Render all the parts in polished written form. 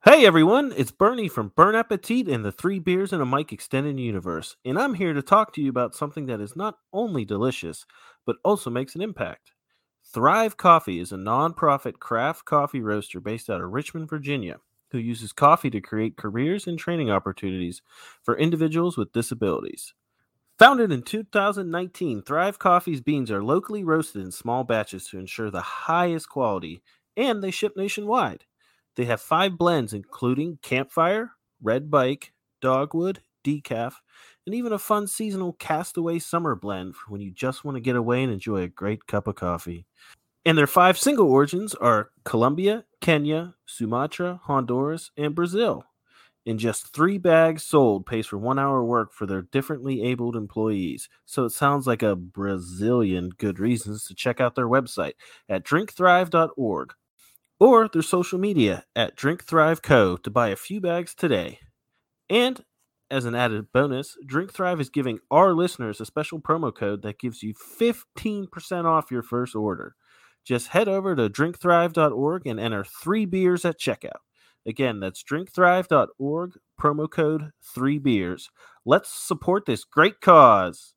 Hey everyone, it's Bernie from Burn Appetit and the Three Beers and a Mic Extended Universe, and I'm here to talk to you about something that is not only delicious, but also makes an impact. Thrive Coffee is a non-profit craft coffee roaster based out of Richmond, Virginia, who uses coffee to create careers and training opportunities for individuals with disabilities. Founded in 2019, Thrive Coffee's beans are locally roasted in small batches to ensure the highest quality, and they ship nationwide. They have 5 blends, including Campfire, Red Bike, Dogwood, Decaf, and even a fun seasonal Castaway Summer blend for when you just want to get away and enjoy a great cup of coffee. And their 5 single origins are Colombia, Kenya, Sumatra, Honduras, and Brazil. In just 3 bags sold pays for 1 hour work for their differently abled employees. So it sounds like a Brazilian good reasons to check out their website at drinkthrive.org or their social media at drinkthriveco to buy a few bags today. And as an added bonus, Drink Thrive is giving our listeners a special promo code that gives you 15% off your first order. Just head over to drinkthrive.org and enter 3 beers at checkout. Again, that's drinkthrive.org, promo code 3beers. Let's support this great cause.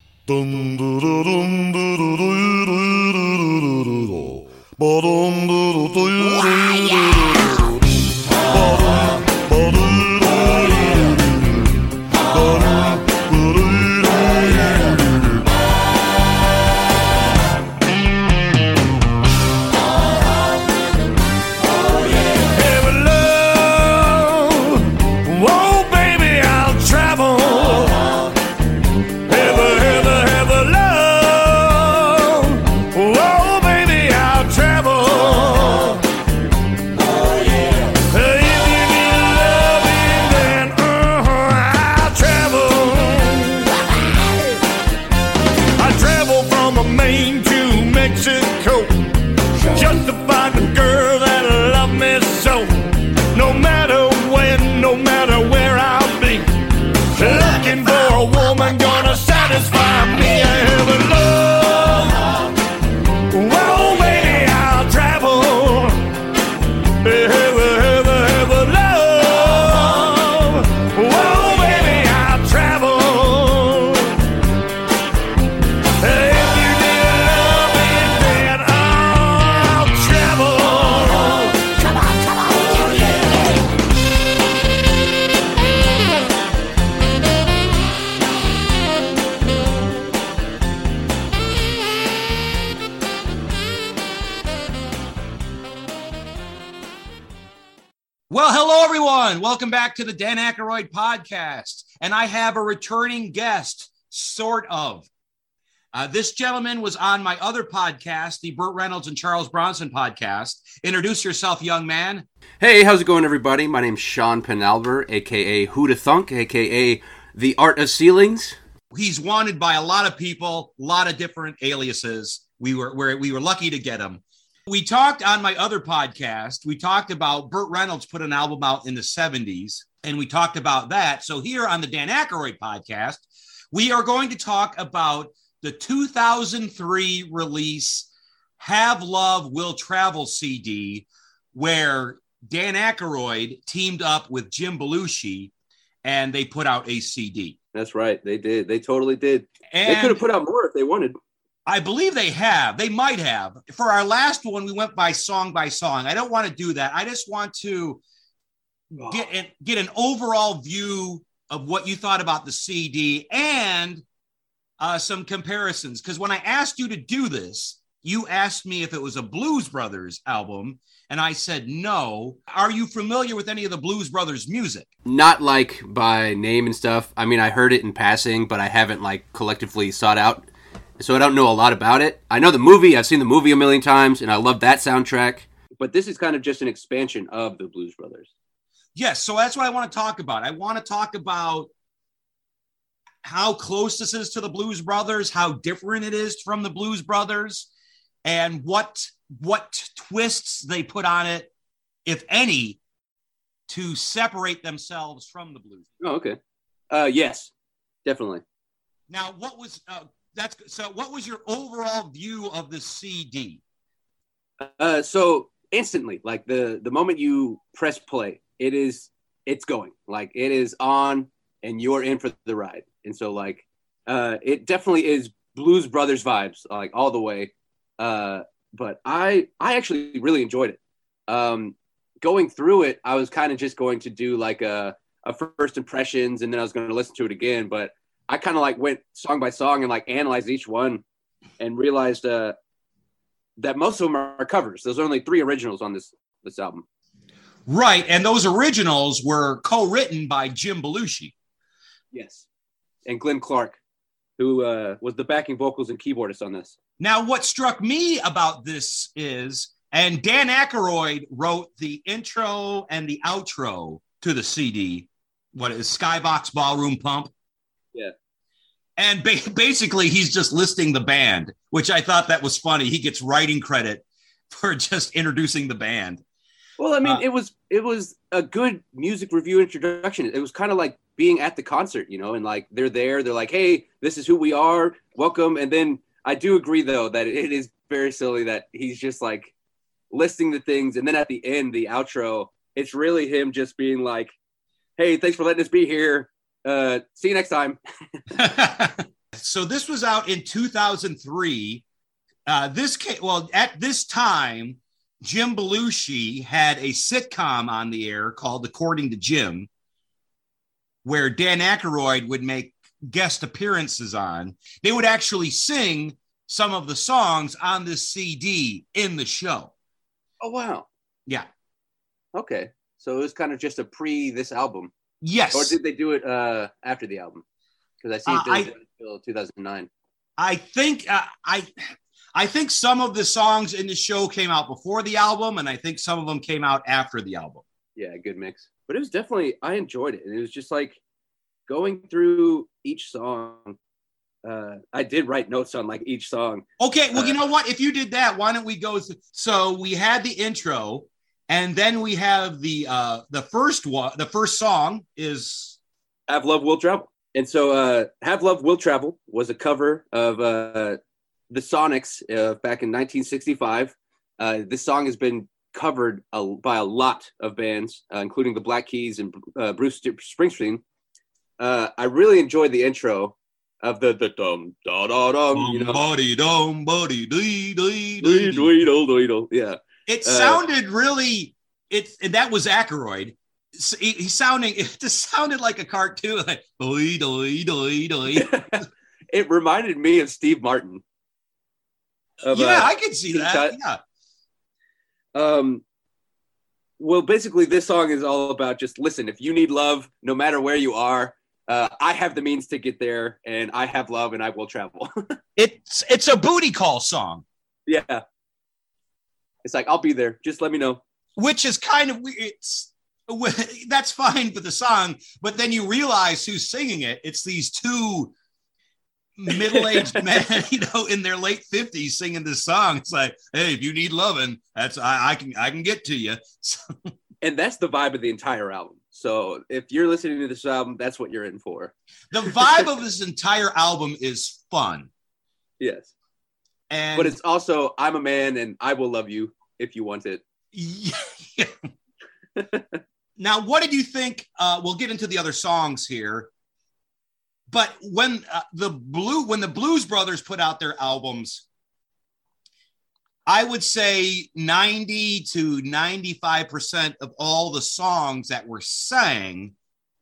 Well, hello, everyone. Welcome back to the Dan Aykroyd podcast. And I have a returning guest, sort of. This gentleman was on my other podcast, the Burt Reynolds and Charles Bronson podcast. Introduce yourself, young man. Hey, how's it going, everybody? My name's Sean Penalver, a.k.a. Who'da Thunk, a.k.a. The Art of Ceilings. He's wanted by a lot of people, a lot of different aliases. We were lucky to get him. We talked on my other podcast, we talked about Burt Reynolds put an album out in the 70s, and we talked about that. So here on the Dan Aykroyd podcast, we are going to talk about the 2003 release Have Love Will Travel CD, where Dan Aykroyd teamed up with Jim Belushi, and they put out a CD. That's right. They did. They totally did. And they could have put out more if they wanted. I believe they have. They might have. For our last one, we went by song. I don't want to do that. I just want to get an overall view of what you thought about the CD and some comparisons. Because when I asked you to do this, you asked me if it was a Blues Brothers album, and I said no. Are you familiar with any of the Blues Brothers music? Not like by name and stuff. I mean, I heard it in passing, but I haven't like collectively sought out. So I don't know a lot about it. I know the movie. I've seen the movie a million times, and I love that soundtrack. But this is kind of just an expansion of the Blues Brothers. Yes, so that's what I want to talk about. I want to talk about how close this is to the Blues Brothers, how different it is from the Blues Brothers, and what twists they put on it, if any, to separate themselves from the Blues. Oh, okay. Yes, definitely. Now, what was your overall view of the CD? So instantly, like the moment you press play, it's going. Like, it is on, and you're in for the ride. And so, like, it definitely is Blues Brothers vibes, like, all the way. But I actually really enjoyed it. Going through it, I was kind of just going to do like a first impressions, and then I was going to listen to it again. But I kind of like went song by song and like analyzed each one, and realized that most of them are covers. There's only 3 originals on this album. Right, and those originals were co-written by Jim Belushi. Yes, and Glenn Clark, who was the backing vocals and keyboardist on this. Now, what struck me about this is, and Dan Aykroyd wrote the intro and the outro to the CD. What is Skybox Ballroom Pump? Yeah. And basically, he's just listing the band, which I thought that was funny. He gets writing credit for just introducing the band. Well, I mean, it was a good music review introduction. It was kind of like being at the concert, you know, and like they're like, hey, this is who we are. Welcome. And then I do agree, though, that it is very silly that he's just like listing the things, and then at the end, the outro, it's really him just being like, hey, thanks for letting us be here, see you next time. So this was out in 2003. At this time, Jim Belushi had a sitcom on the air called According to Jim, where Dan Aykroyd would make guest appearances on. They would actually sing some of the songs on this CD in the show. Oh, wow. Yeah. Okay. So it was kind of just a this album. Yes. Or did they do it after the album? Because I see it until 2009. I think I think some of the songs in the show came out before the album, and I think some of them came out after the album. Yeah, good mix. But it was definitely, I enjoyed it. And it was just like going through each song. I did write notes on like each song. Okay, well, you know what? If you did that, why don't we go? So we had the intro, and then we have the first one. The first song is "Have Love Will Travel," and so "Have Love Will Travel" was a cover of the Sonics back in 1965. This song has been covered by a lot of bands, including the Black Keys and Bruce Springsteen. I really enjoyed the intro of the dum da da dum, you know. Buddy dum buddy dee dee dee. Yeah. It sounded really that was Aykroyd. It just sounded like a cartoon, like doi doi doi doi. It reminded me of Steve Martin. I could see that. Yeah. Well, basically, this song is all about just listen. If you need love, no matter where you are, I have the means to get there, and I have love, and I will travel. It's a booty call song. Yeah. It's like, I'll be there. Just let me know. Which is kind of weird. That's fine for the song, but then you realize who's singing it. It's these two middle-aged men, you know, in their late 50s singing this song. It's like, hey, if you need loving, that's I can get to you. So. And that's the vibe of the entire album. So if you're listening to this album, that's what you're in for. The vibe of this entire album is fun. Yes. But it's also, I'm a man and I will love you if you want it. Yeah. Now, what did you think? We'll get into the other songs here. But when the Blues Brothers put out their albums, I would say 90 to 95% of all the songs that were sung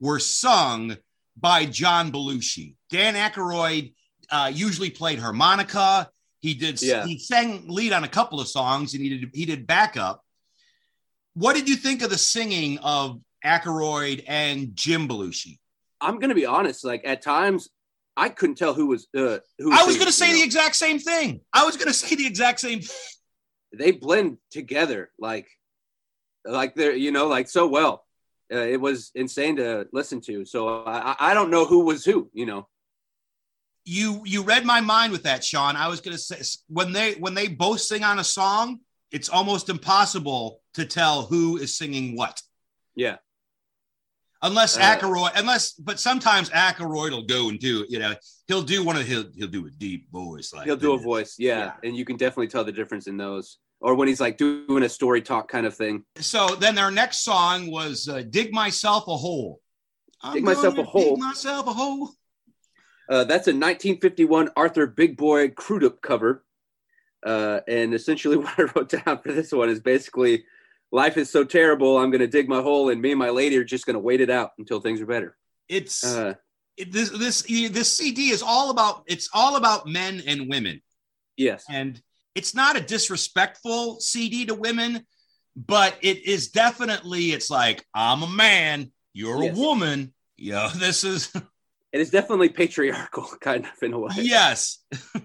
by John Belushi. Dan Aykroyd usually played harmonica. He sang lead on a couple of songs, and he did backup. What did you think of the singing of Aykroyd and Jim Belushi? I'm going to be honest. Like at times, I couldn't tell who was I was going to say the exact same thing. They blend together like they're, you know, like so well. It was insane to listen to. So I don't know who was who, you know. You read my mind with that, Sean. I was going to say when they both sing on a song, it's almost impossible to tell who is singing what. Yeah. But sometimes Aykroyd will go and do, you know, he'll do a deep voice. Like he'll do a voice. Yeah. And you can definitely tell the difference in those. or when he's like doing a story talk kind of thing. So then their next song was Dig Myself a Hole. Dig Myself a Hole. Dig myself a hole. That's a 1951 Arthur Big Boy Crudup cover. And essentially what I wrote down for this one is basically, life is so terrible, I'm going to dig my hole, and me and my lady are just going to wait it out until things are better. This CD is all about men and women. Yes. And it's not a disrespectful CD to women, but it is definitely, it's like, I'm a man, you're a woman. Yeah, this is. It is definitely patriarchal, kind of, in a way. Yes.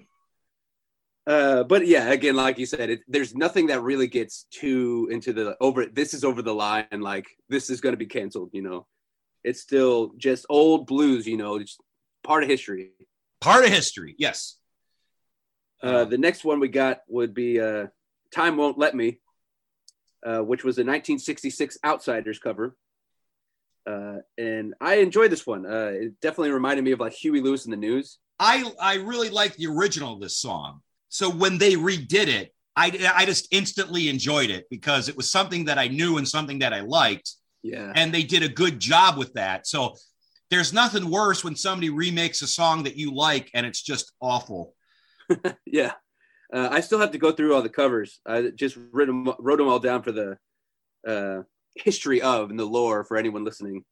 But yeah, again, like you said, there's nothing that really gets too into this is over the line, like this is going to be canceled, you know. It's still just old blues, you know, it's part of history. Part of history, yes. The next one we got would be Time Won't Let Me, which was a 1966 Outsiders cover. And I enjoyed this one. It definitely reminded me of like Huey Lewis and the News. I really like the original of this song. So when they redid it, I just instantly enjoyed it because it was something that I knew and something that I liked. Yeah. And they did a good job with that. So there's nothing worse when somebody remakes a song that you like and it's just awful. Yeah. I still have to go through all the covers. I just wrote them all down for the history of and the lore for anyone listening.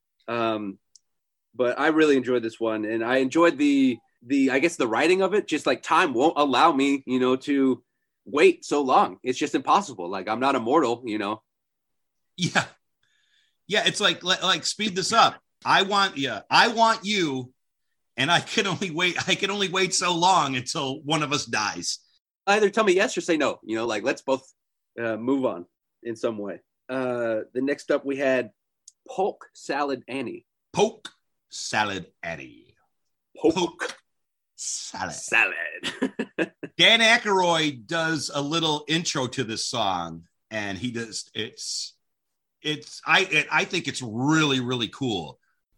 But I really enjoyed this one, and I enjoyed the I guess the writing of it. Just like time won't allow me, you know, to wait so long. It's just impossible. Like I'm not immortal, you know. Yeah. It's like speed this up. I want you, and I can only wait so long until one of us dies. Either tell me yes or say no, you know, like let's both move on in some way. The next up we had Polk Salad Annie. Polk Salad Annie. Polk Salad. Dan Aykroyd does a little intro to this song, and he does I think it's really, really cool.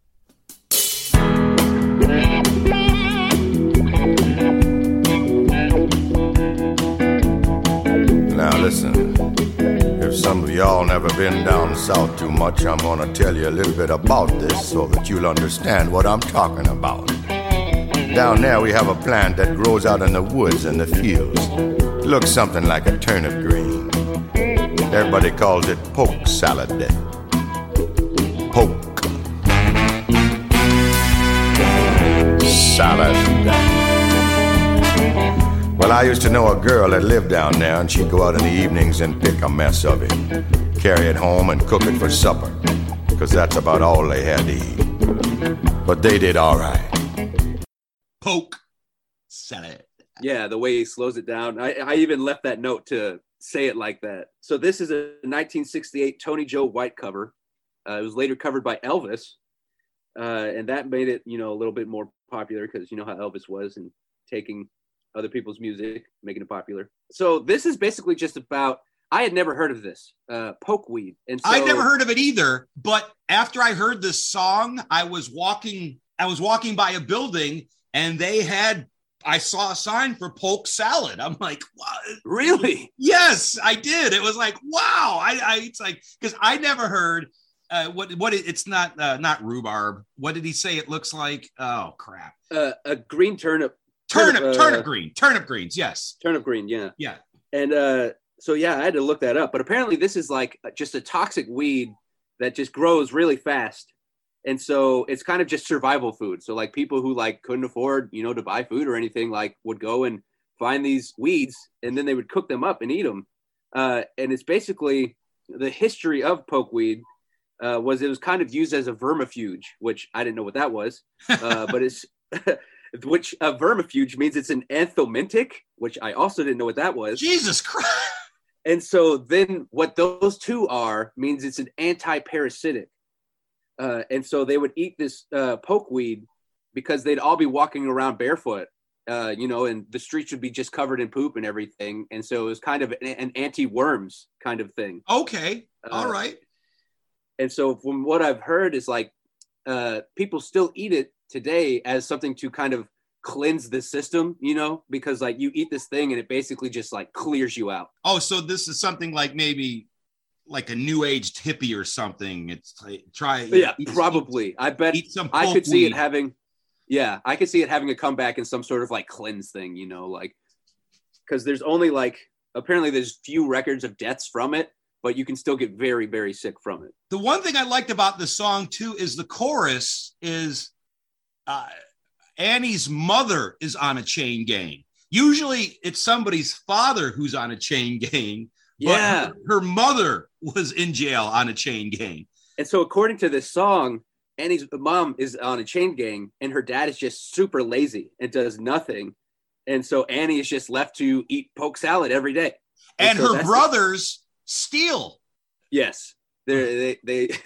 Now listen, if some of y'all never been down south too much, I'm gonna tell you a little bit about this so that you'll understand what I'm talking about. Down there we have a plant that grows out in the woods and the fields. It looks something like a turnip green. Everybody calls it poke salad. Poke salad. Well, I used to know a girl that lived down there, and she'd go out in the evenings and pick a mess of it, carry it home and cook it for supper, because that's about all they had to eat. But they did all right. Poke salad. Yeah, the way he slows it down. I even left that note to say it like that. So this is a 1968 Tony Joe White cover. It was later covered by Elvis, and that made it, you know, a little bit more popular because you know how Elvis was and taking other people's music, making it popular. So this is basically just about, I had never heard of this, pokeweed. And so, I'd never heard of it either, but after I heard this song, I was walking by a building and I saw a sign for poke salad. I'm like, what? Really? Yes, I did. It was like, wow. It's like, because I never heard it's not rhubarb. What did he say it looks like? Oh, crap. A green turnip. Turnip greens. Yes. Turnip green. Yeah. Yeah. And so, yeah, I had to look that up, but apparently this is like just a toxic weed that just grows really fast. And so it's kind of just survival food. So like people who like couldn't afford, you know, to buy food or anything, like would go and find these weeds and then they would cook them up and eat them. And it's basically the history of pokeweed was it was kind of used as a vermifuge, which I didn't know what that was, but it's which a vermifuge means it's an anthelmintic, which I also didn't know what that was. Jesus Christ. And so then what those two are means it's an anti-parasitic. And so they would eat this pokeweed because they'd all be walking around barefoot, you know, and the streets would be just covered in poop and everything. And so it was kind of an anti-worms kind of thing. Okay. All right. And so from what I've heard is like people still eat it today as something to kind of cleanse the system, you know, because like you eat this thing and it basically just like clears you out. Oh, so this is something like maybe like a new aged hippie or something. It's like, probably. I bet I could see it having, I could see it having a comeback in some sort of like cleanse thing, you know, like, because there's only like, apparently there's few records of deaths from it, but you can still get very, very sick from it. The one thing I liked about the song too is the chorus is Annie's mother is on a chain gang. Usually it's somebody's father who's on a chain gang. Yeah. But her mother was in jail on a chain gang. And so according to this song, Annie's mom is on a chain gang and her dad is just super lazy and does nothing. And so Annie is just left to eat poke salad every day. And so her brothers steal. Yes. They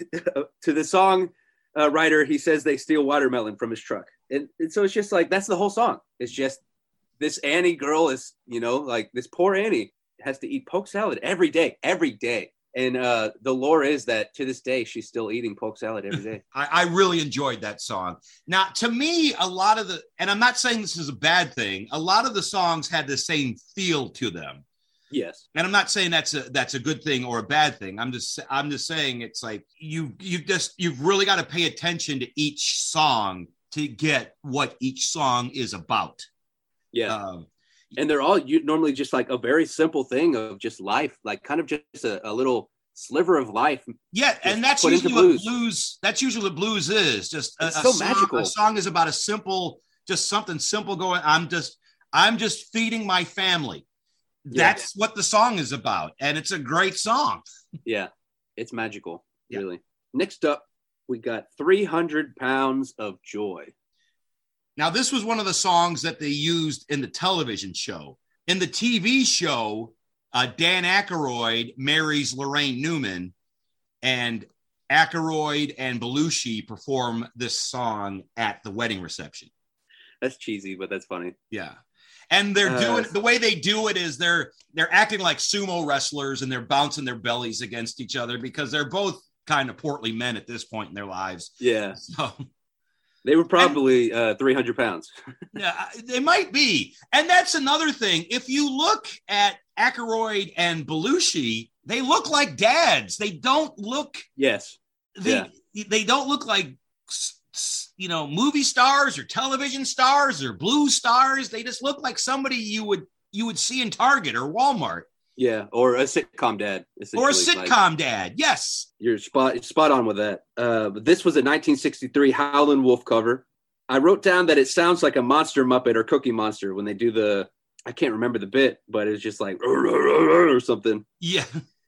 to the song writer, he says they steal watermelon from his truck. And so it's just like, that's the whole song. It's just this Annie girl is, you know, like this poor Annie has to eat poke salad every day. And the lore is that to this day, she's still eating poke salad every day. I really enjoyed that song. Now, to me, a lot of and I'm not saying this is a bad thing, a lot of the songs had the same feel to them. Yes. And I'm not saying that's a good thing or a bad thing. I'm just saying it's like you've really got to pay attention to each song to get what each song is about. Yeah. And they're all normally just like a very simple thing of just life, like kind of just a little sliver of life. Yeah, and that's usually what blues. That's usually what blues is. Just so magical. A song is about something simple going. I'm just feeding my family. That's what the song is about, and it's a great song. Yeah, it's magical, really. Next up, we got 300 Pounds of Joy. Now, this was one of the songs that they used in the television show. In the TV show, Dan Aykroyd marries Lorraine Newman, and Aykroyd and Belushi perform this song at the wedding reception. That's cheesy, but that's funny. Yeah. And they're doing the way they do it is they're acting like sumo wrestlers and they're bouncing their bellies against each other because they're both kind of portly men at this point in their lives. Yeah. So they were probably 300 pounds. Yeah, they might be. And that's another thing. If you look at Aykroyd and Belushi, they look like dads. They don't look. Yes. They don't look like, you know, movie stars or television stars or blues stars. They just look like somebody you would see in Target or Walmart. Yeah, or a sitcom dad. Or a sitcom dad, yes. You're spot on with that. But this was a 1963 Howlin' Wolf cover. I wrote down that it sounds like a Monster Muppet or Cookie Monster when they do I can't remember the bit, but it's just like or something. Yeah.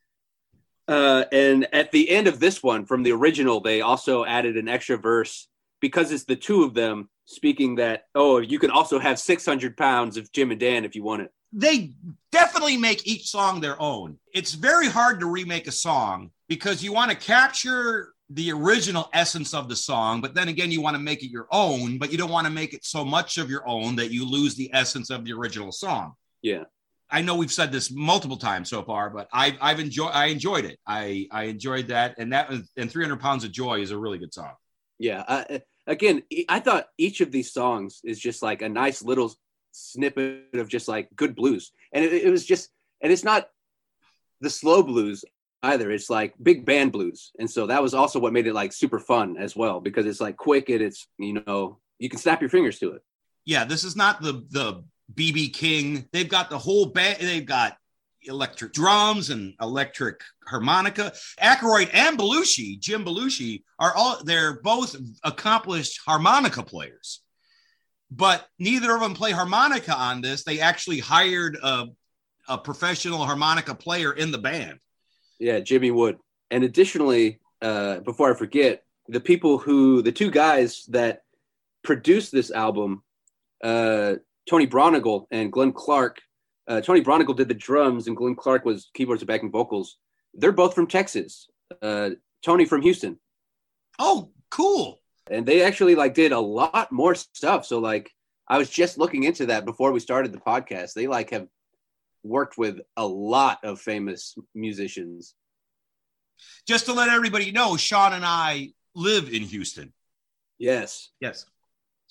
And at the end of this one, from the original, they also added an extra verse because it's the two of them speaking that, oh, you can also have 600 pounds of Jim and Dan if you want it. They definitely make each song their own. It's very hard to remake a song because you want to capture the original essence of the song, but then again, you want to make it your own, but you don't want to make it so much of your own that you lose the essence of the original song. Yeah. I know we've said this multiple times so far, but I enjoyed it. I enjoyed that. And 300 Pounds of Joy is a really good song. Yeah. Again, I thought each of these songs is just like a nice little snippet of just like good blues. And it was just, and it's not the slow blues either. It's like big band blues. And so that was also what made it like super fun as well, because it's like quick and it's, you know, you can snap your fingers to it. Yeah. This is not the BB King. They've got the whole band. They've got electric drums and electric harmonica. Aykroyd and Belushi, Jim Belushi, they're both accomplished harmonica players. But neither of them play harmonica on this. They actually hired a professional harmonica player in the band. Yeah, Jimmy Wood. And additionally, before I forget, the two guys that produced this album, Tony Bronigal and Glenn Clark. Tony Bronigal did the drums and Glenn Clark was keyboards and backing vocals. They're both from Texas. Tony from Houston. Oh, cool. And they actually like did a lot more stuff. So like I was just looking into that before we started the podcast. They like have worked with a lot of famous musicians. Just to let everybody know, Sean and I live in Houston. Yes. Yes.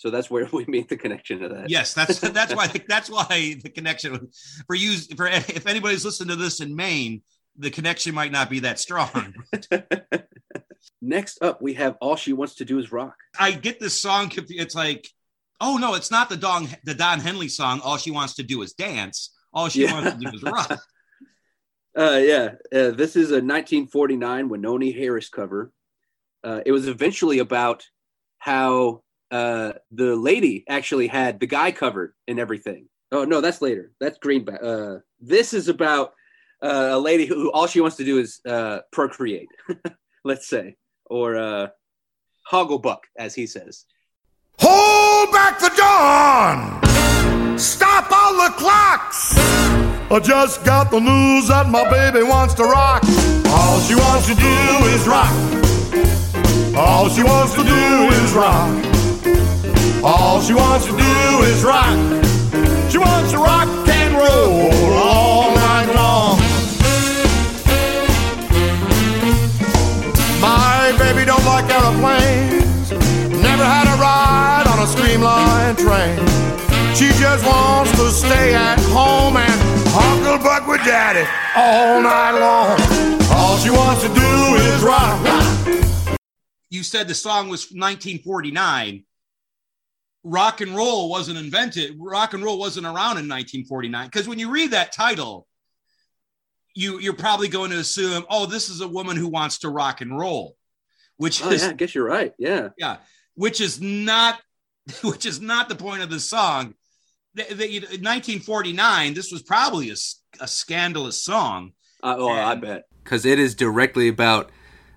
So that's where we make the connection to that. Yes, that's why the connection for you, for if anybody's listening to this in Maine, the connection might not be that strong. Next up, we have All She Wants to Do Is Rock. I get this song. It's like, oh no, it's not the Don Henley song. All She Wants to Do Is Dance. All She Wants to Do Is Rock. This is a 1949 Wynonie Harris cover. It was eventually about how the lady actually had the guy covered and everything. Oh no, that's later. That's Greenback. This is about a lady who all she wants to do is procreate, let's say, or hogglebuck, as he says. Hold back the dawn! Stop all the clocks! I just got the news that my baby wants to rock. All she wants to do is rock. All she wants to do is rock. All she wants to do is rock. She wants to rock and roll all night long. My baby don't like airplanes. Never had a ride on a streamlined train. She just wants to stay at home and hucklebuck with daddy all night long. All she wants to do is rock. You said the song was 1949. Rock and roll wasn't invented. Rock and roll wasn't around in 1949. Because when you read that title, you're probably going to assume, oh, this is a woman who wants to rock and roll, which is, I guess you're right. Yeah. Which is not the point of the song. In 1949, this was probably a scandalous song. I bet. Because it is directly about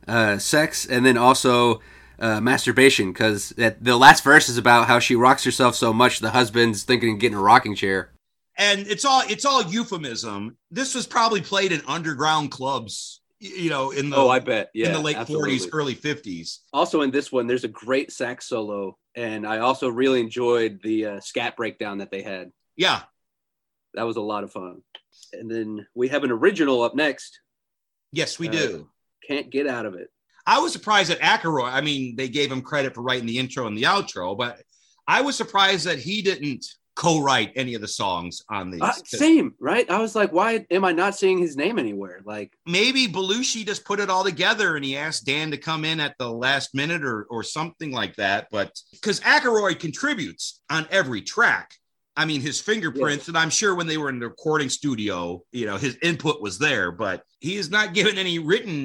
sex and then also masturbation. Because the last verse is about how she rocks herself so much the husband's thinking of getting a rocking chair. And it's all euphemism. This was probably played in underground clubs, in the I bet. Yeah, in the late absolutely. 40s, early 50s. Also in this one, there's a great sax solo, and I also really enjoyed the scat breakdown that they had. Yeah, that was a lot of fun. And then we have an original up next. Yes, we do. Can't Get Out of It. I was surprised that Aykroyd. I mean, they gave him credit for writing the intro and the outro, but I was surprised that he didn't co-write any of the songs on these. Same, right? I was like, why am I not seeing his name anywhere? Like, maybe Belushi just put it all together and he asked Dan to come in at the last minute or something like that. But because Aykroyd contributes on every track, I mean, his fingerprints, and I'm sure when they were in the recording studio, his input was there, but he is not given any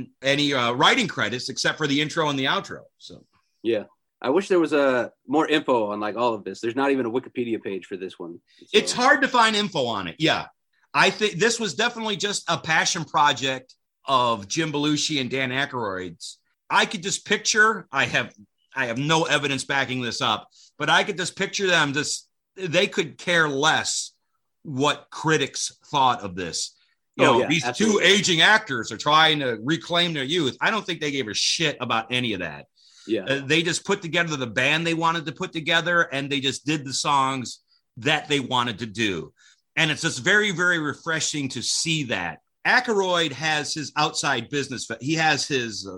writing credits except for the intro and the outro. So, yeah. I wish there was more info on like all of this. There's not even a Wikipedia page for this one. So. It's hard to find info on it. Yeah. I think this was definitely just a passion project of Jim Belushi and Dan Aykroyd's. I could just picture, I have no evidence backing this up, but I could just picture them they could care less what critics thought of this. These absolutely. Two aging actors are trying to reclaim their youth. I don't think they gave a shit about any of that. Yeah, they just put together the band they wanted to put together, and they just did the songs that they wanted to do. And it's just very, very refreshing to see that. Aykroyd has his outside business. He has his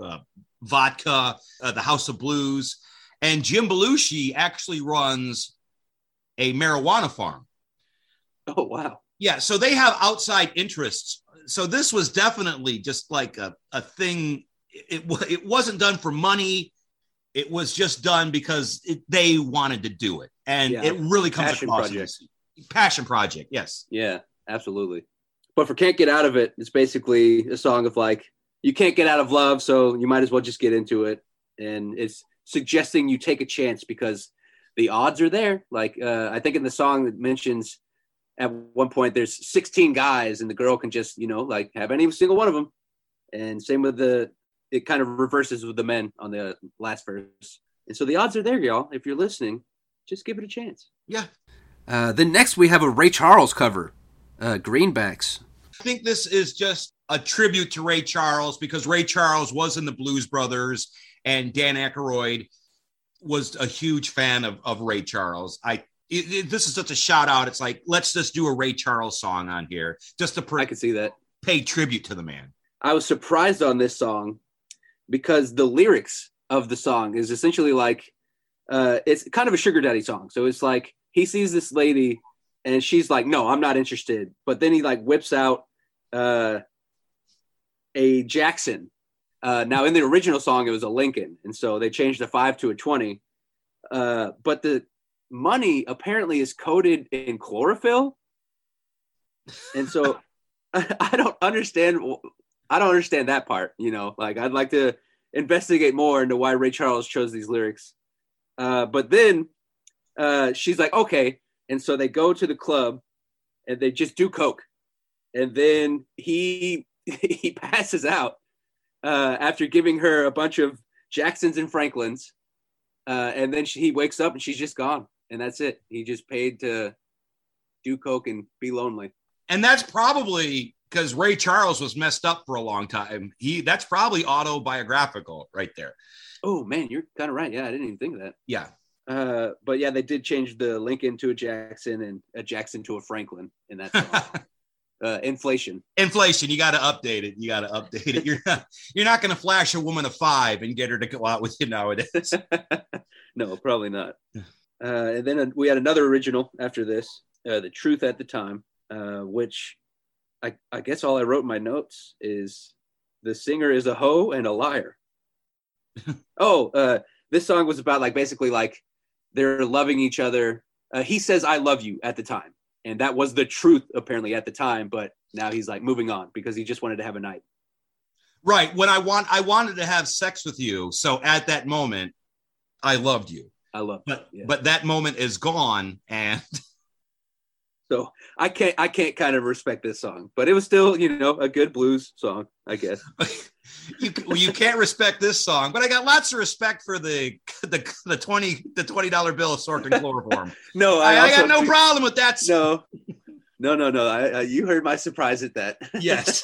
vodka, the House of Blues, and Jim Belushi actually runs a marijuana farm. Oh, wow. Yeah, so they have outside interests. So this was definitely just like a thing. It wasn't done for money. It was just done because they wanted to do it. And it really comes across. Passion project, yes. Yeah, absolutely. But for Can't Get Out of It, it's basically a song of like, you can't get out of love, so you might as well just get into it. And it's suggesting you take a chance because the odds are there. Like, I think in the song that mentions at one point there's 16 guys and the girl can just, like have any single one of them. And same with it kind of reverses with the men on the last verse. And so the odds are there, y'all. If you're listening, just give it a chance. Yeah. Then next we have a Ray Charles cover, Greenbacks. I think this is just a tribute to Ray Charles because Ray Charles was in the Blues Brothers and Dan Aykroyd was a huge fan of Ray Charles. This is such a shout out. It's like, let's just do a Ray Charles song on here just to I can see that. Pay tribute to the man. I was surprised on this song because the lyrics of the song is essentially like, it's kind of a sugar daddy song. So it's like he sees this lady and she's like, no, I'm not interested. But then he like whips out a Jackson. Now in the original song, it was a Lincoln. And so they changed the 5 to a 20. But the money apparently is coated in chlorophyll. And so I don't understand that part, you know, like I'd like to investigate more into why Ray Charles chose these lyrics. But then she's like, okay. And so they go to the club and they just do coke. And then he passes out after giving her a bunch of Jacksons and Franklins. And then he wakes up and she's just gone. And that's it. He just paid to do coke and be lonely. And that's probably because Ray Charles was messed up for a long time. That's probably autobiographical right there. Oh, man, you're kind of right. Yeah, I didn't even think of that. Yeah. But yeah, they did change the Lincoln to a Jackson and a Jackson to a Franklin in that song. Inflation. You got to update it. You're not going to flash a woman a 5 and get her to go out with you nowadays. No, probably not. And then we had another original after this, The Truth at the Time, which I guess all I wrote in my notes is the singer is a hoe and a liar. This song was about like basically like they're loving each other. He says, I love you at the time. And that was the truth apparently at the time. But now he's like moving on because he just wanted to have a night. Right. When I wanted to have sex with you. So at that moment, I loved you. But that moment is gone. And so I can't kind of respect this song, but it was still, you know, a good blues song, I guess. You can't respect this song, but I got lots of respect for the $20 bill assorted in chloroform. No, I got no problem with that. No. You heard my surprise at that. Yes.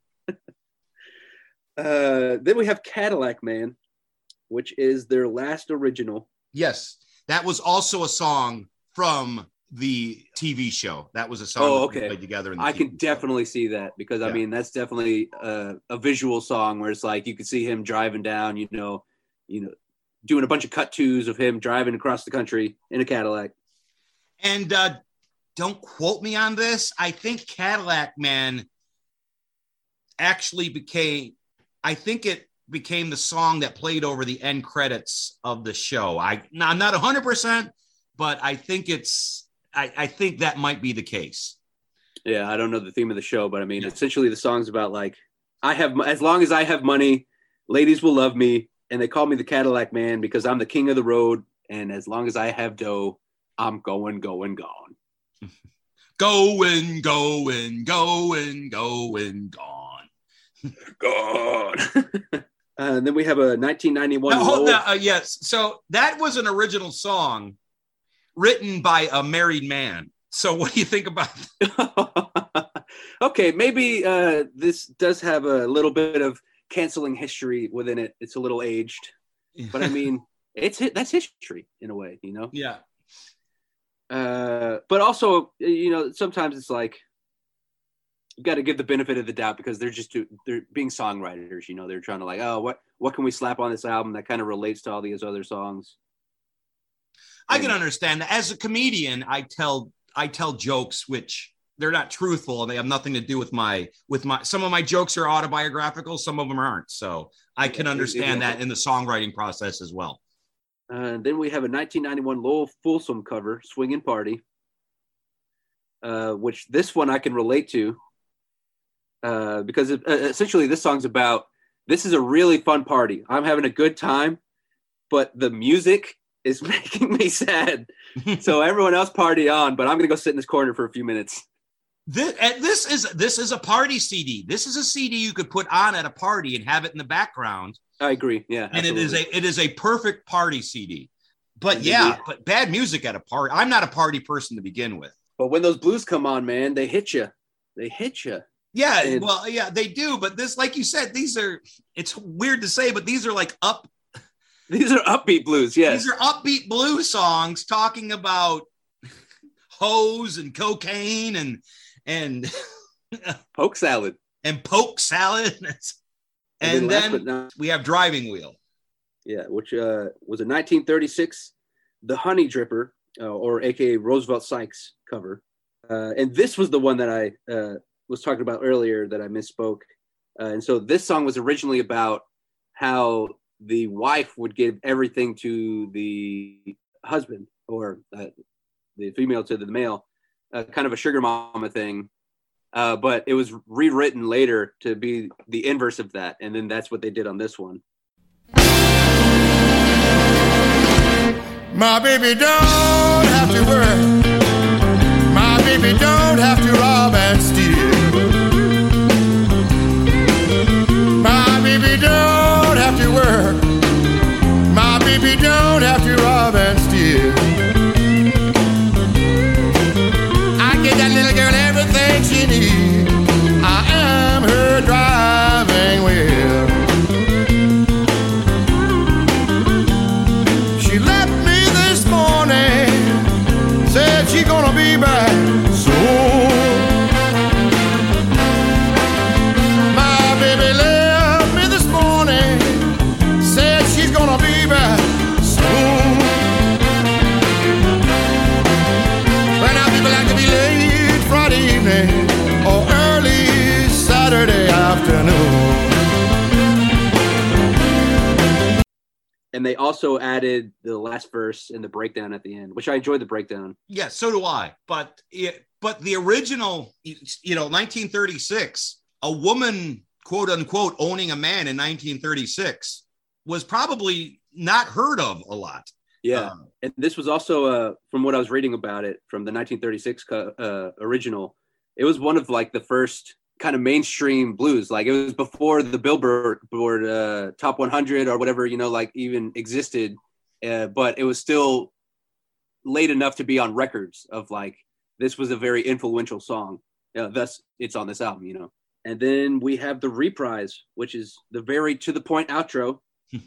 Then we have Cadillac Man, which is their last original. Yes, that was also a song from the TV show. That was a song that we played together. I can definitely see that because I mean that's definitely a visual song where it's like you can see him driving down, you know, doing a bunch of cut twos of him driving across the country in a Cadillac. And don't quote me on this. I think Cadillac Man actually became the song that played over the end credits of the show. I'm not 100%, but I think I think that might be the case. Yeah, I don't know the theme of the show, but I mean, essentially the song's about like, as long as I have money, ladies will love me, and they call me the Cadillac Man because I'm the king of the road, and as long as I have dough, I'm going, going, gone. Going, gone. And then we have a 1991. Yes. So that was an original song written by a married man. So what do you think about that? Okay, maybe this does have a little bit of canceling history within it. It's a little aged, but I mean, that's history in a way, you know? Yeah. But also, you know, sometimes it's like, you got to give the benefit of the doubt because they're being songwriters, you know, they're trying to like, oh, what can we slap on this album that kind of relates to all these other songs? I can understand that. As a comedian, I tell jokes which they're not truthful and they have nothing to do with my some of my jokes are autobiographical, some of them aren't. So I can understand that in the songwriting process as well. And then we have a 1991 Lowell Fulsom cover, Swingin' Party, which this one I can relate to because essentially this song's about, this is a really fun party. I'm having a good time, but the music is making me sad. So everyone else party on, but I'm going to go sit in this corner for a few minutes. This is a party CD. This is a CD you could put on at a party and have it in the background. I agree. Yeah. And absolutely. it is a perfect party CD. But but bad music at a party. I'm not a party person to begin with. But when those blues come on, man, they hit you. Yeah, they do. But this, like you said, it's weird to say, but these are like These are upbeat blues, yes. These are upbeat blues songs talking about hoes and cocaine and poke salad. And then we have Driving Wheel. Yeah, which was a 1936 the Honey Dripper, or AKA Roosevelt Sykes cover. And this was the one that I was talking about earlier that I misspoke. And so this song was originally about how the wife would give everything to the husband, or the female to the male, kind of a sugar mama thing. But it was rewritten later to be the inverse of that. And then that's what they did on this one. My baby don't have to work. My baby don't have to rob and steal. My baby don't have to work. My baby don't have to rob and steal. I get that little girl everything she needs. I am her driving wheel. She left me this morning, said she gonna be back soon. My baby left me this morning, said she's gonna be back soon. Well, now people like to be late Friday evening or early Saturday afternoon. And they also added the last verse and the breakdown at the end, which I enjoyed the breakdown. Yeah, so do I. But the original, 1936, a woman, quote unquote, owning a man in 1936 was probably not heard of a lot. Yeah. And this was also, from what I was reading about it, from the 1936 original, it was one of like the first kind of mainstream blues. Like it was before the Billboard Top 100 or whatever, like even existed. But it was still late enough to be on records of like, this was a very influential song. Thus it's on this album, And then we have the reprise, which is the very to the point outro.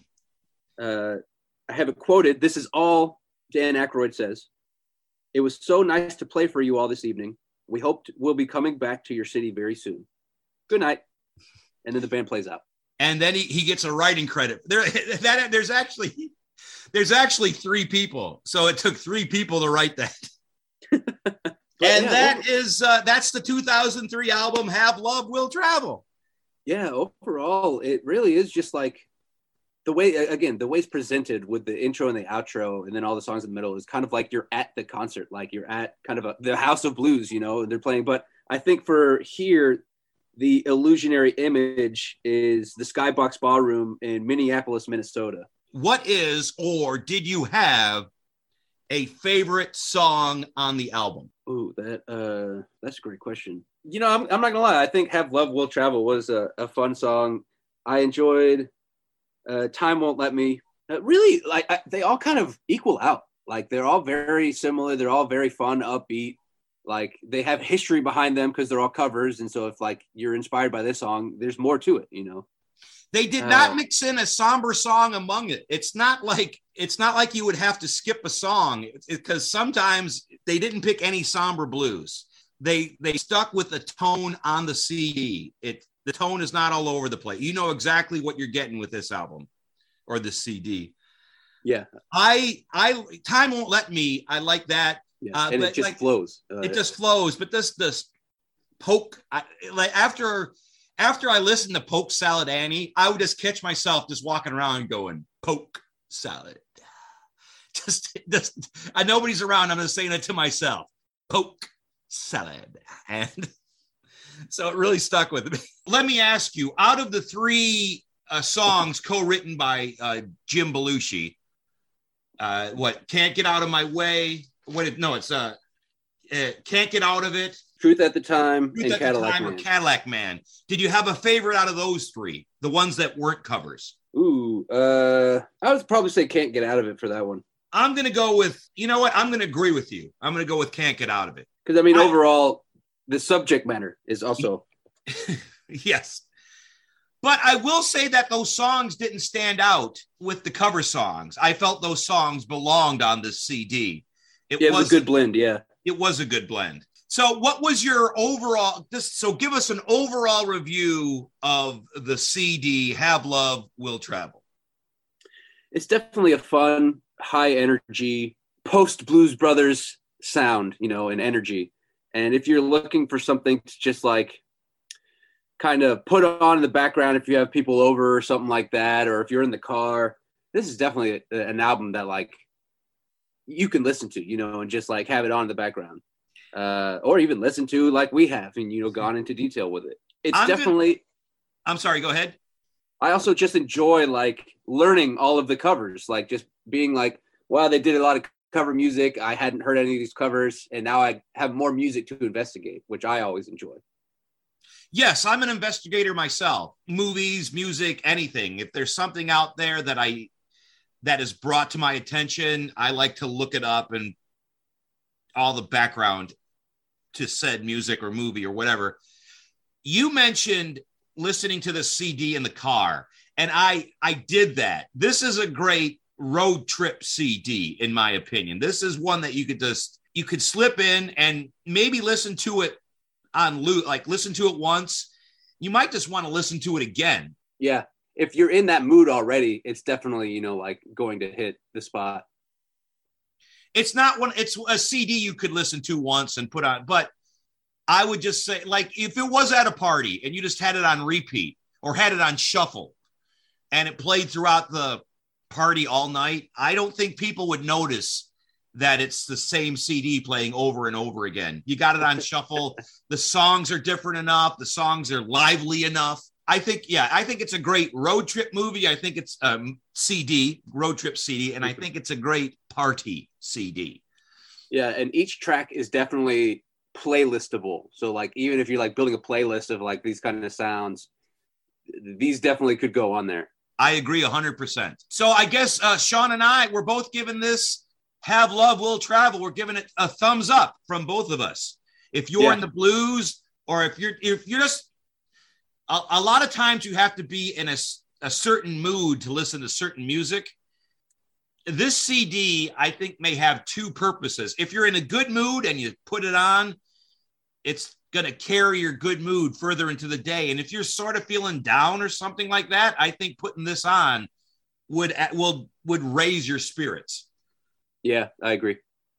I have it quoted. This is all Dan Aykroyd says. It was so nice to play for you all this evening. We hope we'll be coming back to your city very soon. Good night. And then the band plays out. And then he gets a writing credit. There's actually 3 people. So it took 3 people to write that. And that's the 2003 album, Have Love Will Travel. Yeah, overall, it really is just like the way it's presented with the intro and the outro and then all the songs in the middle is kind of like you're at the concert, like you're at kind of the House of Blues, and they're playing. But I think for here, the illusionary image is the Skybox Ballroom in Minneapolis, Minnesota. What is, or did you have a favorite song on the album? Ooh, that's a great question. I'm not gonna lie. I think Have Love Will Travel was a fun song. I enjoyed Time Won't Let Me. Really, they all kind of equal out. Like they're all very similar. They're all very fun, upbeat. Like they have history behind them because they're all covers. And so if like you're inspired by this song, there's more to it, They did not mix in a somber song among it. It's not like you would have to skip a song because sometimes they didn't pick any somber blues. They stuck with the tone on the CD. The tone is not all over the place. You know exactly what you're getting with this album or the CD. Yeah. Time Won't Let Me. I like that. Yeah. And it just flows. It just flows. But this Polk, after I listened to Polk Salad Annie, I would just catch myself just walking around going, Polk Salad. Just nobody's around. I'm just saying it to myself. Polk Salad. And so it really stuck with me. Let me ask you, out of the 3 songs co-written by Jim Belushi, Can't Get Out of My Way? It's Can't Get Out of It. Truth at the Time and Cadillac Man. Cadillac Man. Did you have a favorite out of those 3? The ones that weren't covers? Ooh, I would probably say Can't Get Out of It for that one. I'm going to go with, I'm going to agree with you. I'm going to go with Can't Get Out of It. Because, overall, the subject matter is also. Yes. But I will say that those songs didn't stand out with the cover songs. I felt those songs belonged on the CD. It was a good blend, yeah. It was a good blend. So what was your overall, so give us an overall review of the CD, Have Love Will Travel. It's definitely a fun, high energy post Blues Brothers sound, and energy. And if you're looking for something to just like kind of put on in the background if you have people over or something like that, or if you're in the car, this is definitely an album that like you can listen to, and just like have it on in the background, or even listen to like we have and, gone into detail with it. It's I'm sorry, go ahead. I also just enjoy like learning all of the covers, like just being like, wow, they did a lot of cover music. I hadn't heard any of these covers, and now I have more music to investigate, which I always enjoy. Yes, I'm an investigator myself. Movies, music, anything. If there's something out there that is brought to my attention, I like to look it up and all the background to said music or movie or whatever. You mentioned listening to the CD in the car, and I did that. This is a great road trip CD, in my opinion. This is one that you could slip in and maybe listen to it on loop, like listen to it once. You might just want to listen to it again. Yeah. If you're in that mood already, it's definitely, like going to hit the spot. It's a CD you could listen to once and put on, but I would just say, like, if it was at a party and you just had it on repeat or had it on shuffle and it played throughout the party all night, I don't think people would notice that it's the same CD playing over and over again. You got it on shuffle. The songs are different enough. The songs are lively enough. I think it's a great road trip movie. I think it's CD, road trip CD, and I think it's a great party CD. Yeah, and each track is definitely playlistable. So like even if you're like building a playlist of like these kind of sounds, these definitely could go on there. I agree 100%. So I guess Sean and I, we're both giving this Have Love Will Travel. We're giving it a thumbs up from both of us. If you're in the blues, or if you're just a lot of times you have to be in a certain mood to listen to certain music. This CD, I think, may have two purposes. If you're in a good mood and you put it on, it's going to carry your good mood further into the day. And if you're sort of feeling down or something like that, I think putting this on would raise your spirits. Yeah, I agree.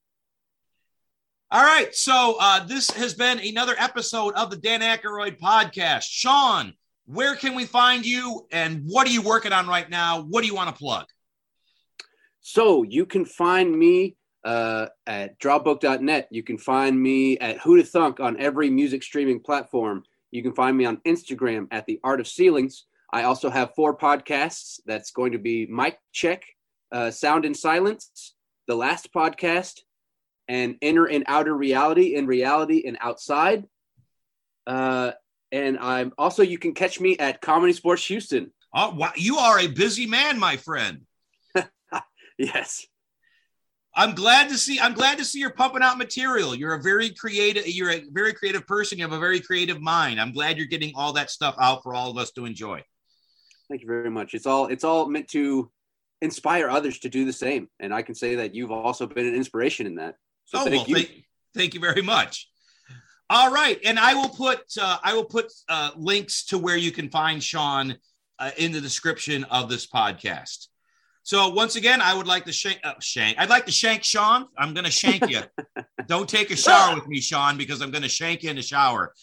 All right. So this has been another episode of the Dan Aykroyd podcast. Sean, where can we find you and what are you working on right now? What do you want to plug? So you can find me at drawbook.net. You can find me at Who to Thunk on every music streaming platform. You can find me on Instagram at The Art of Ceilings. I also have 4 podcasts. That's going to be Mic Check, Sound and Silence, The Last Podcast, and Inner and Outer Reality, In Reality and Outside. And I'm also, you can catch me at Comedy Sports Houston. Oh, wow. You are a busy man, my friend. Yes. I'm glad to see you're pumping out material. You're a very creative person. You have a very creative mind. I'm glad you're getting all that stuff out for all of us to enjoy. Thank you very much. It's all meant to inspire others to do the same. And I can say that you've also been an inspiration in that. So thank you. Thank you very much. All right. And I will put links to where you can find Sean in the description of this podcast. So once again, I would like to shank. I'd like to shank Sean. I'm going to shank you. Don't take a shower with me, Sean, because I'm going to shank you in the shower.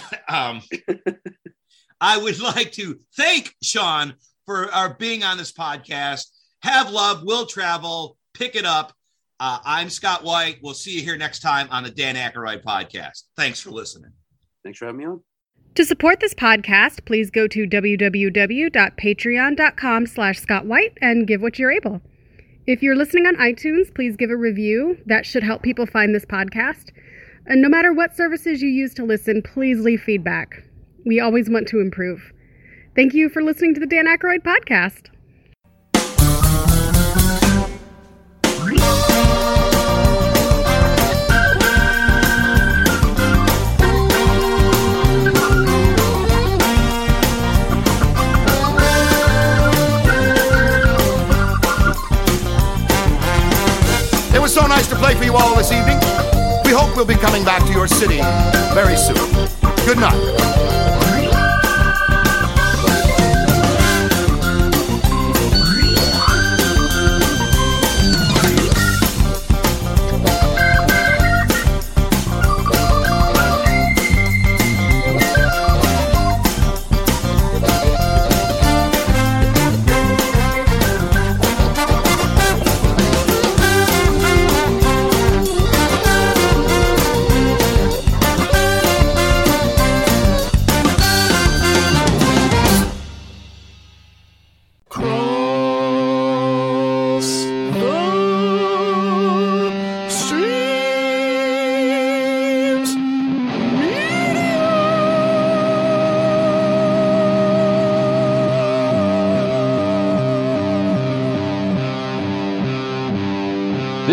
I would like to thank Sean for being on this podcast. Have Love Will Travel. Pick it up. I'm Scott White. We'll see you here next time on the Dan Aykroyd podcast. Thanks for listening. Thanks for having me on. To support this podcast, please go to www.patreon.com/Scott White and give what you're able. If you're listening on iTunes, please give a review. That should help people find this podcast. And no matter what services you use to listen, please leave feedback. We always want to improve. Thank you for listening to the Dan Aykroyd podcast. It was so nice to play for you all this evening. We hope we'll be coming back to your city very soon. Good night.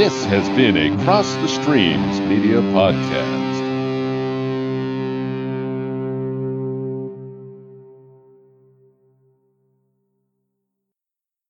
This has been a Cross the Streams Media Podcast.